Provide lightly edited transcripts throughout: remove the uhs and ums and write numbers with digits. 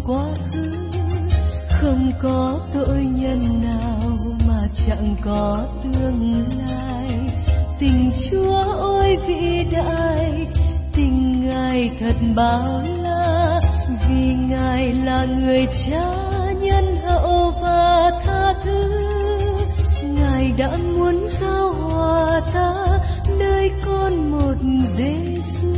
quá khứ, không có tội nhân nào mà chẳng có tương lai. Tình Chúa ôi vĩ đại, tình Ngài thật bao la, vì Ngài là người Cha nhân hậu và tha thứ. Ngài đã muốn giao hòa ta nơi con một Giêsu.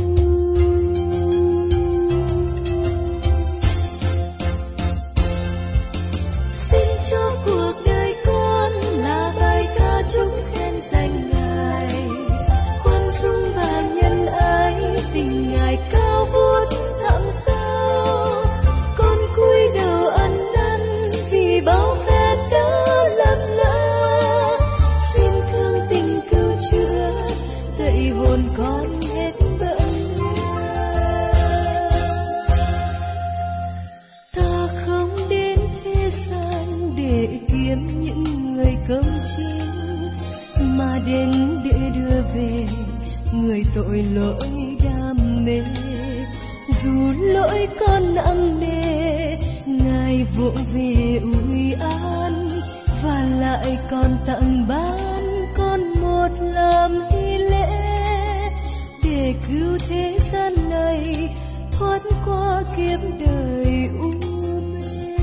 Xin cho cuộc đời con là bài ca chúc khen danh Ngài, khoan dung và nhân ái, tình Ngài cao vút thẳm sâu. Con cúi đầu ân năn vì bao phép đã lầm lỡ, xin thương tình cứu chữa dạy hồn con hết bận. Ta không đến thế gian để kiếm những người công chính, mà đến để đưa về người tội lỗi đam mê. Dù lỗi con nặng nề, Ngài vụng về ủi an, và lại còn tặng ban con một làm hy lễ, để cứu thế gian này thoát qua kiếp đời u mê.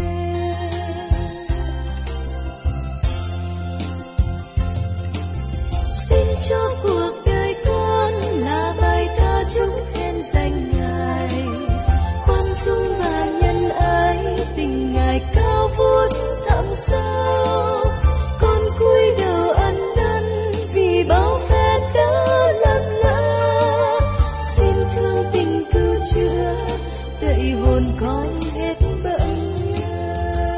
Xin cho cuộc đời con là bài ca chúc khen danh Ngài, khoan dung và nhân ái, tình Ngài cao vút thẳm sâu. Con cúi đầu ân năn vì bao phép đã lầm lỡ, xin thương tình cứu chữa dạy hồn con hết bận nhớ.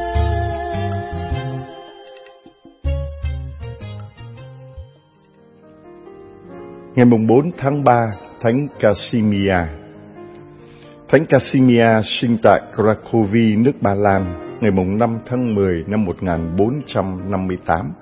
Ngày 4 tháng 3, Thánh Casimir. Thánh Casimir sinh tại Cracovie, nước Ba Lan, ngày 5 tháng 10 năm 1458.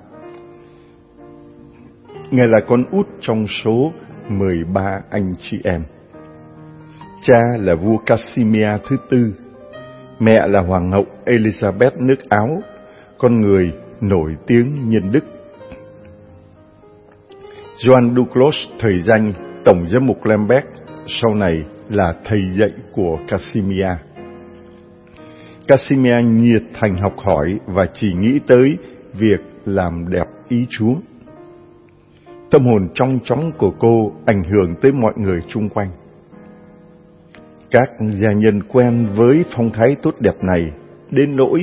Ngài là con út trong số 13 anh chị em. Cha là vua Casimir thứ tư, mẹ là hoàng hậu Elizabeth nước Áo, con người nổi tiếng nhân đức. Johann Duclos, thời danh tổng giám mục Lemberg, sau này là thầy dạy của Casimir. Casimir nhiệt thành học hỏi và chỉ nghĩ tới việc làm đẹp ý Chúa. Tâm hồn trong chóng của cô ảnh hưởng tới mọi người chung quanh. Các gia nhân quen với phong thái tốt đẹp này đến nỗi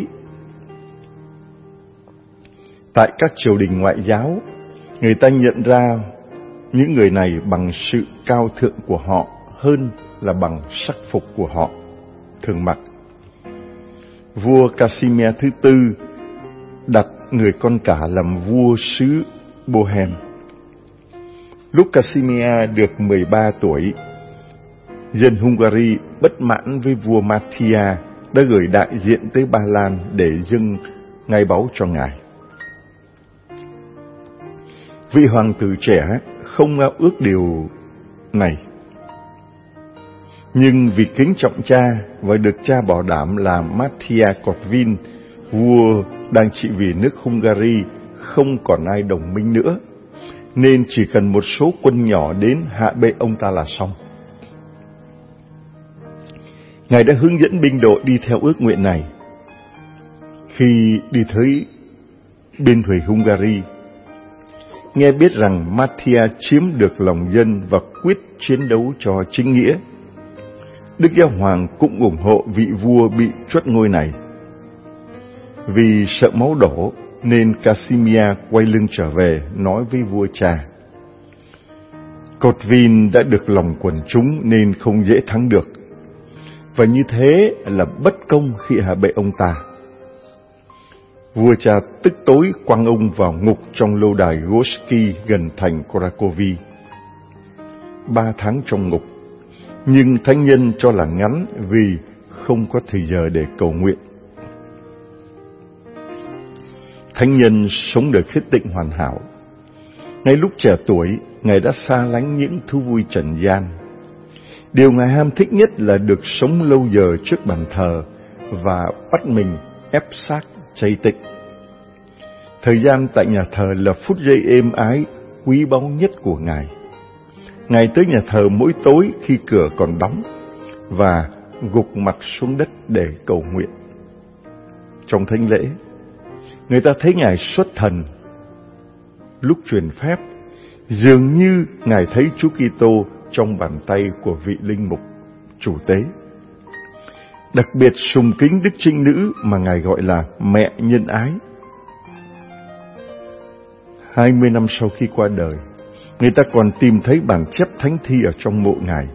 tại các triều đình ngoại giáo, người ta nhận ra những người này bằng sự cao thượng của họ hơn là bằng sắc phục của họ thường mặc. Vua Casimir thứ tư đặt người con cả làm vua xứ Bohem. Lúc Casimir được 13 tuổi, dân Hungary bất mãn với vua Mathia đã gửi đại diện tới Ba Lan để dâng ngai báu cho ngài. Vị hoàng tử trẻ không ao ước điều này, nhưng vì kính trọng cha và được cha bảo đảm là Mathia Kotvin, vua đang trị vì nước Hungary, không còn ai đồng minh nữa, nên chỉ cần một số quân nhỏ đến hạ bệ ông ta là xong. Ngài đã hướng dẫn binh đội đi theo ước nguyện này. Khi đi tới biên thùy Hungary, nghe biết rằng Mathia chiếm được lòng dân và quyết chiến đấu cho chính nghĩa, Đức Giáo Hoàng cũng ủng hộ vị vua bị truất ngôi này. Vì sợ máu đổ nên Casimir quay lưng trở về nói với vua cha. Kotvin đã được lòng quần chúng nên không dễ thắng được, và như thế là bất công khi hạ bệ ông ta. Vua cha tức tối quăng ông vào ngục trong lâu đài Gorsky gần thành Cracovie. 3 tháng trong ngục, nhưng thánh nhân cho là ngắn vì không có thời giờ để cầu nguyện. Thánh nhân sống đời khiết tịnh hoàn hảo. Ngay lúc trẻ tuổi, Ngài đã xa lánh những thú vui trần gian. Điều Ngài ham thích nhất là được sống lâu giờ trước bàn thờ và bắt mình ép xác chay tịnh. Thời gian tại nhà thờ là phút giây êm ái, quý báu nhất của Ngài. Ngài tới nhà thờ mỗi tối khi cửa còn đóng và gục mặt xuống đất để cầu nguyện. Trong thánh lễ, người ta thấy Ngài xuất thần. Lúc truyền phép, dường như Ngài thấy Chúa Kitô trong bàn tay của vị linh mục chủ tế. Đặc biệt sùng kính Đức Trinh Nữ mà Ngài gọi là Mẹ Nhân Ái. 20 năm sau khi qua đời, người ta còn tìm thấy bản chép thánh thi ở trong mộ Ngài.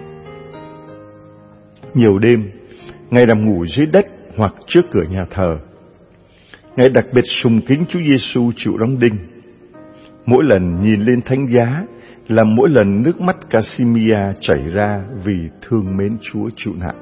Nhiều đêm, Ngài nằm ngủ dưới đất hoặc trước cửa nhà thờ. Ngài đặc biệt sùng kính Chúa Giêsu chịu đóng đinh. Mỗi lần nhìn lên thánh giá là mỗi lần nước mắt Casimia chảy ra vì thương mến Chúa chịu nạn.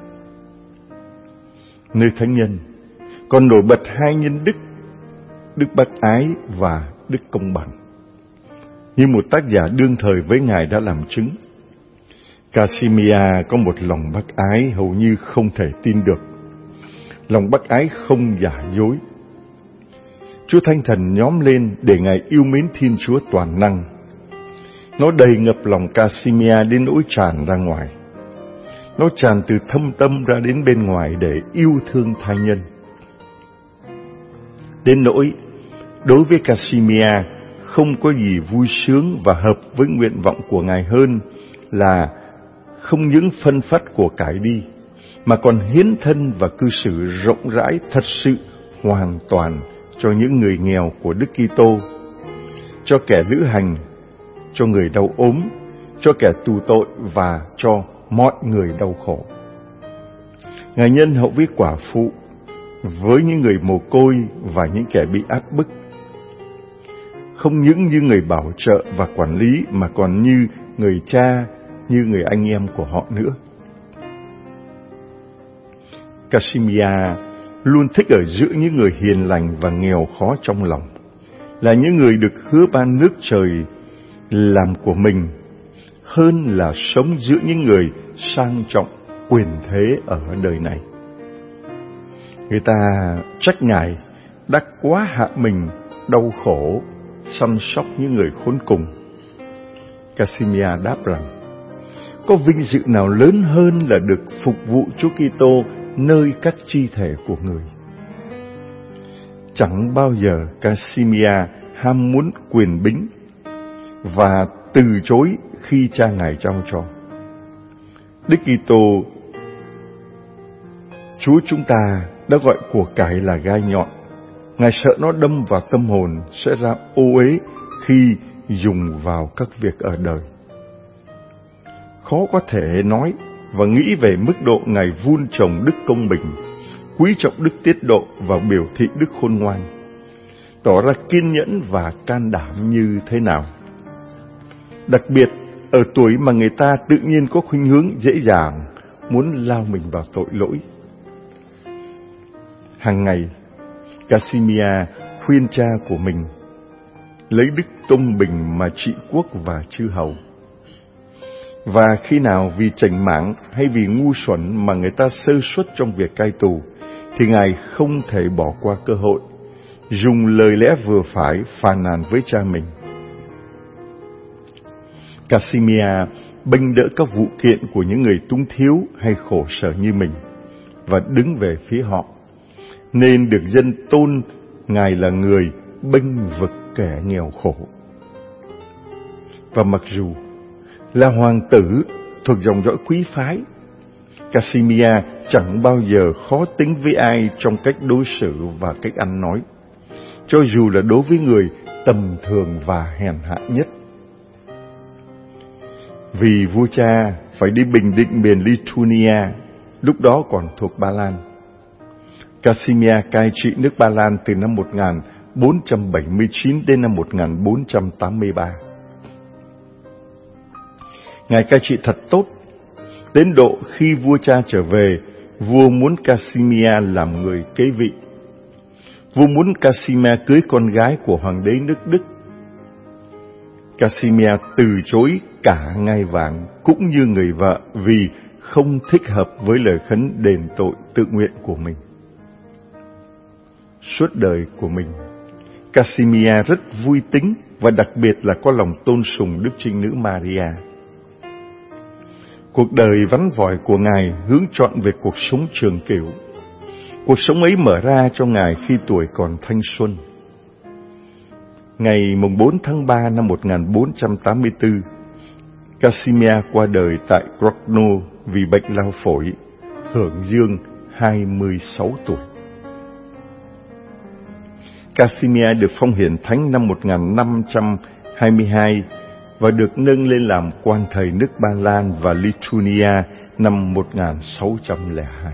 Nơi thánh nhân còn nổi bật hai nhân đức, Đức Bác Ái và Đức Công Bằng, như một tác giả đương thời với Ngài đã làm chứng. Casimia có một lòng bác ái hầu như không thể tin được. Lòng bác ái không giả dối. Chúa Thánh Thần nhóm lên để Ngài yêu mến Thiên Chúa toàn năng. Nó đầy ngập lòng Casimia đến nỗi tràn ra ngoài. Nó tràn từ thâm tâm ra đến bên ngoài để yêu thương tha nhân. Đến nỗi, đối với Casimia, không có gì vui sướng và hợp với nguyện vọng của Ngài hơn là không những phân phát của cải đi, mà còn hiến thân và cư xử rộng rãi thật sự hoàn toàn cho những người nghèo của Đức Kitô, cho kẻ lữ hành, cho người đau ốm, cho kẻ tù tội và cho mọi người đau khổ. Ngài nhân hậu với quả phụ, với những người mồ côi và những kẻ bị áp bức, không những như người bảo trợ và quản lý mà còn như người cha, như người anh em của họ nữa. Casimia luôn thích ở giữa những người hiền lành và nghèo khó trong lòng, là những người được hứa ban nước trời làm của mình, hơn là sống giữa những người sang trọng quyền thế ở đời này. Người ta trách Ngài đã quá hạ mình đau khổ săn sóc những người khốn cùng. Casimia đáp rằng, có vinh dự nào lớn hơn là được phục vụ Chúa Kitô nơi các chi thể của người. Chẳng bao giờ Casimia ham muốn quyền bính và từ chối khi cha Ngài trao cho. Đức Kitô Chúa chúng ta đã gọi của cải là gai nhọn. Ngài sợ nó đâm vào tâm hồn sẽ ra ô uế khi dùng vào các việc ở đời. Khó có thể nói và nghĩ về mức độ Ngài vun trồng đức công bình, quý trọng đức tiết độ và biểu thị đức khôn ngoan, tỏ ra kiên nhẫn và can đảm như thế nào. Đặc biệt ở tuổi mà người ta tự nhiên có khuynh hướng dễ dàng muốn lao mình vào tội lỗi. Hàng ngày, Casimia khuyên cha của mình lấy đức công bình mà trị quốc và chư hầu. Và khi nào vì chảnh mảng hay vì ngu xuẩn mà người ta sơ suất trong việc cai tù, thì Ngài không thể bỏ qua cơ hội, dùng lời lẽ vừa phải phàn nàn với cha mình. Casimia bênh đỡ các vụ kiện của những người túng thiếu hay khổ sở như mình và đứng về phía họ, nên được dân tôn Ngài là người bênh vực kẻ nghèo khổ. Và mặc dù là hoàng tử thuộc dòng dõi quý phái, Casimia chẳng bao giờ khó tính với ai trong cách đối xử và cách ăn nói, cho dù là đối với người tầm thường và hèn hạ nhất. Vì vua cha phải đi bình định miền Lithuania, lúc đó còn thuộc Ba Lan, Casimia cai trị nước Ba Lan từ năm 1479 đến năm 1483. Ngài cai trị thật tốt, đến độ khi vua cha trở về, vua muốn Casimia làm người kế vị. Vua muốn Casimia cưới con gái của hoàng đế nước Đức. Casimia từ chối cả ngai vàng cũng như người vợ vì không thích hợp với lời khấn đền tội tự nguyện của mình. suốt đời của mình. Casimir rất vui tính và đặc biệt là có lòng tôn sùng Đức Trinh Nữ Maria. Cuộc đời vắn vỏi của Ngài hướng trọn về cuộc sống trường cửu. Cuộc sống ấy mở ra cho Ngài khi tuổi còn thanh xuân. Ngày 4 tháng 3 năm 1484, Casimir qua đời tại Grodno vì bệnh lao phổi, hưởng dương 26 tuổi. Casimir được phong hiển thánh năm 1522 và được nâng lên làm quan thầy nước Ba Lan và Lithuania năm 1602.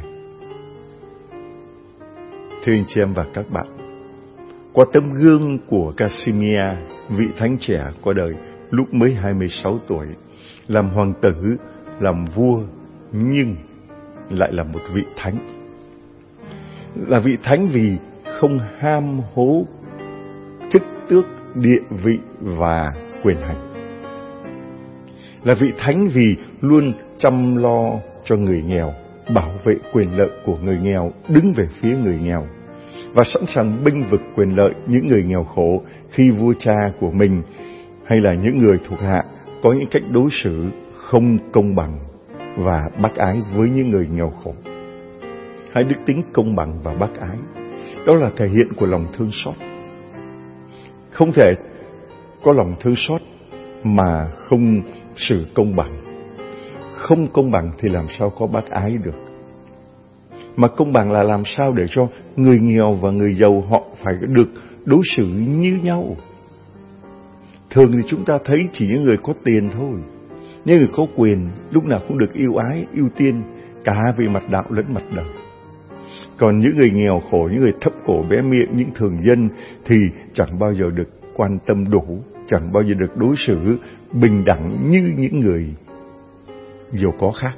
Thưa anh chị em và các bạn, qua tấm gương của Casimir, vị thánh trẻ qua đời lúc mới 26 tuổi, làm hoàng tử, làm vua, nhưng lại là một vị thánh. Là vị thánh vì không ham hố chức tước, địa vị và quyền hành. Là vị thánh vì luôn chăm lo cho người nghèo, bảo vệ quyền lợi của người nghèo, đứng về phía người nghèo và sẵn sàng bênh vực quyền lợi những người nghèo khổ khi vua cha của mình hay là những người thuộc hạ có những cách đối xử không công bằng và bác ái với những người nghèo khổ. Hai đức tính công bằng và bác ái, đó là thể hiện của lòng thương xót. Không thể có lòng thương xót mà không xử công bằng. Không công bằng thì làm sao có bác ái được. Mà công bằng là làm sao để cho người nghèo và người giàu họ phải được đối xử như nhau. Thường thì chúng ta thấy chỉ những người có tiền thôi. Những người có quyền lúc nào cũng được yêu ái, ưu tiên cả về mặt đạo lẫn mặt đời. Còn những người nghèo khổ, những người thấp cổ bé miệng, những thường dân thì chẳng bao giờ được quan tâm đủ, chẳng bao giờ được đối xử bình đẳng như những người giàu có khác.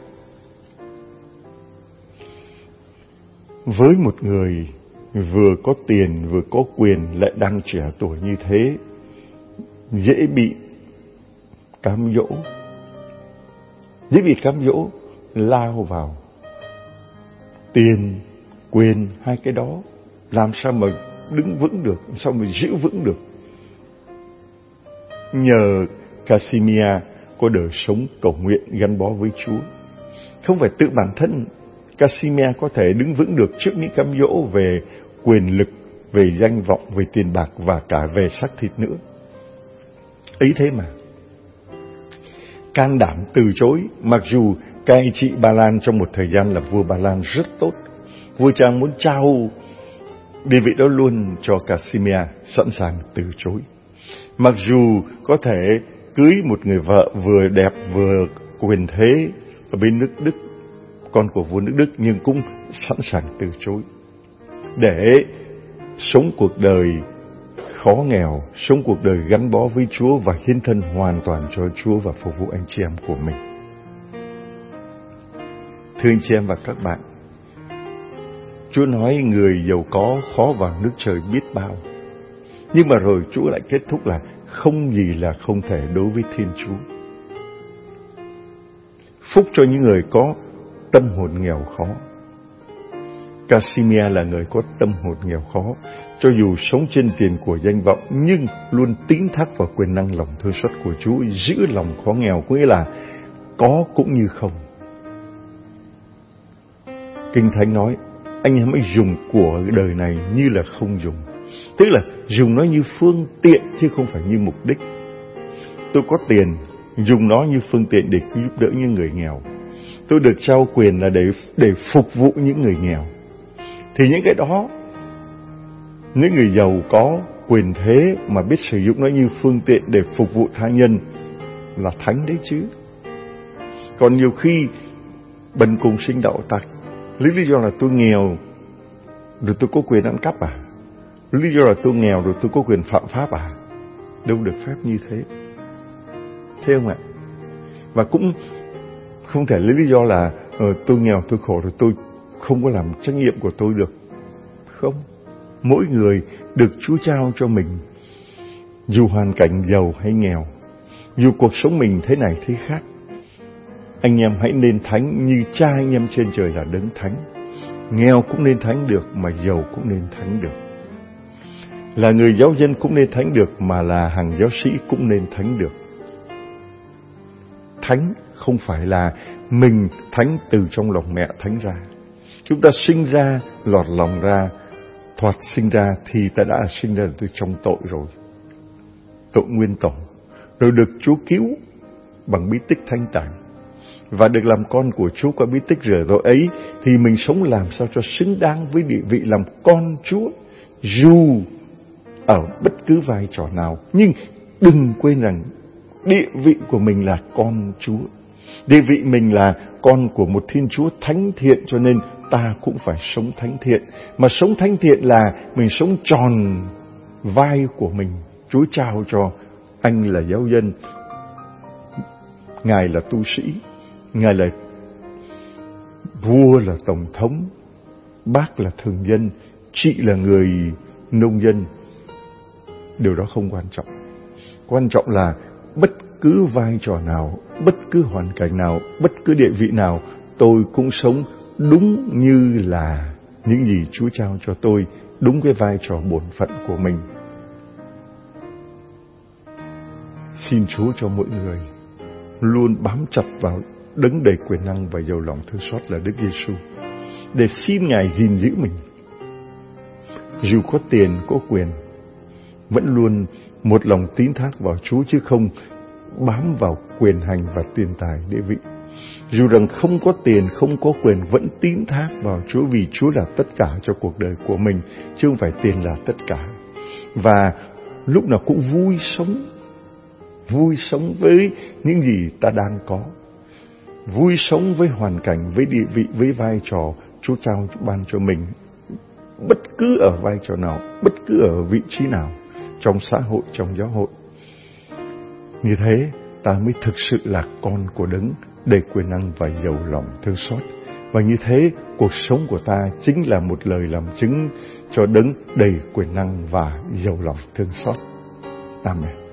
Với một người vừa có tiền vừa có quyền lại đang trẻ tuổi như thế, dễ bị cám dỗ, lao vào tiền, quyền, hai cái đó làm sao mà đứng vững được, làm sao mà giữ vững được. Nhờ Casimir có đời sống cầu nguyện gắn bó với Chúa. Không phải tự bản thân Casimir có thể đứng vững được trước những cám dỗ về quyền lực, về danh vọng, về tiền bạc và cả về xác thịt nữa. Ấy thế mà can đảm từ chối, mặc dù cai trị Ba Lan trong một thời gian là vua Ba Lan rất tốt. Vua cha muốn trao địa vị đó luôn cho Casimir, sẵn sàng từ chối. Mặc dù có thể cưới một người vợ vừa đẹp vừa quyền thế ở bên nước Đức, con của vua nước Đức, nhưng cũng sẵn sàng từ chối để sống cuộc đời khó nghèo, sống cuộc đời gắn bó với Chúa và hiến thân hoàn toàn cho Chúa và phục vụ anh chị em của mình. Thưa anh chị em và các bạn, Chúa nói người giàu có khó vào nước trời biết bao. Nhưng mà rồi Chúa lại kết thúc là không gì là không thể đối với Thiên Chúa. Phúc cho những người có tâm hồn nghèo khó. Casimir là người có tâm hồn nghèo khó, cho dù sống trên tiền của danh vọng nhưng luôn tín thác vào quyền năng lòng thương xót của Chúa, giữ lòng khó nghèo, có nghĩa là có cũng như không. Kinh Thánh nói, anh em hãy dùng của đời này như là không dùng. Tức là dùng nó như phương tiện chứ không phải như mục đích. Tôi có tiền, dùng nó như phương tiện để giúp đỡ những người nghèo. Tôi được trao quyền là để phục vụ những người nghèo. Thì những cái đó, những người giàu có quyền thế mà biết sử dụng nó như phương tiện để phục vụ tha nhân là thánh đấy chứ. Còn nhiều khi bần cùng sinh đạo tặc, lý do là tôi nghèo rồi tôi có quyền ăn cắp à? Lý do là tôi nghèo rồi tôi có quyền phạm pháp à? Đâu được phép như thế. Thế không ạ? Và cũng không thể lấy lý do là tôi nghèo, tôi khổ rồi tôi không có làm trách nhiệm của tôi được. Không. Mỗi người được Chúa trao cho mình, dù hoàn cảnh giàu hay nghèo, dù cuộc sống mình thế này thế khác, anh em hãy nên thánh như Cha anh em trên trời là đấng thánh. Nghèo cũng nên thánh được, mà giàu cũng nên thánh được. Là người giáo dân cũng nên thánh được, mà là hàng giáo sĩ cũng nên thánh được. Thánh không phải là mình thánh từ trong lòng mẹ thánh ra. Chúng ta sinh ra, lọt lòng ra, thoạt sinh ra thì ta đã sinh ra từ trong tội rồi. Tội nguyên tổ. Rồi được Chúa cứu bằng bí tích thánh tạng. Và được làm con của Chúa qua bí tích rửa tội ấy, thì mình sống làm sao cho xứng đáng với địa vị làm con Chúa, dù ở bất cứ vai trò nào. Nhưng đừng quên rằng địa vị của mình là con Chúa. Địa vị mình là con của một Thiên Chúa thánh thiện, cho nên ta cũng phải sống thánh thiện. Mà sống thánh thiện là mình sống tròn vai của mình. Chúa trao cho anh là giáo dân, Ngài là tu sĩ, Ngài là vua, là tổng thống, bác là thường dân, chị là người nông dân. Điều đó không quan trọng. Quan trọng là bất cứ vai trò nào, bất cứ hoàn cảnh nào, bất cứ địa vị nào, tôi cũng sống đúng như là những gì Chúa trao cho tôi, đúng cái vai trò bổn phận của mình. Xin Chúa cho mỗi người luôn bám chặt vào đấng đầy quyền năng và giàu lòng thương xót là Đức Giêsu, để xin Ngài gìn giữ mình. Dù có tiền, có quyền, vẫn luôn một lòng tín thác vào Chúa, chứ không bám vào quyền hành và tiền tài địa vị. Dù rằng không có tiền, không có quyền, vẫn tín thác vào Chúa, vì Chúa là tất cả cho cuộc đời của mình, chứ không phải tiền là tất cả. Và lúc nào cũng vui sống với những gì ta đang có, vui sống với hoàn cảnh, với địa vị, với vai trò Chúa trao ban cho mình, bất cứ ở vai trò nào, bất cứ ở vị trí nào, trong xã hội, trong giáo hội. Như thế ta mới thực sự là con của đấng đầy quyền năng và giàu lòng thương xót. Và như thế cuộc sống của ta chính là một lời làm chứng cho đấng đầy quyền năng và giàu lòng thương xót. Amen.